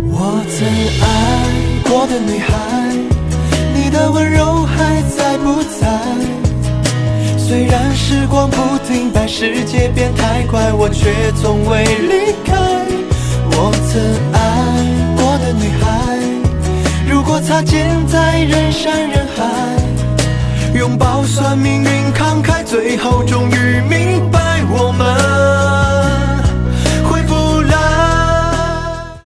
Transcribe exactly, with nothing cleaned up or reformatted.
我曾爱过的女孩，你的温柔还在不在？虽然时光不停摆，世界变太快，我却从未离开。我曾爱过的女孩，如果擦肩在人山人海，拥抱算命运慷慨，最后终于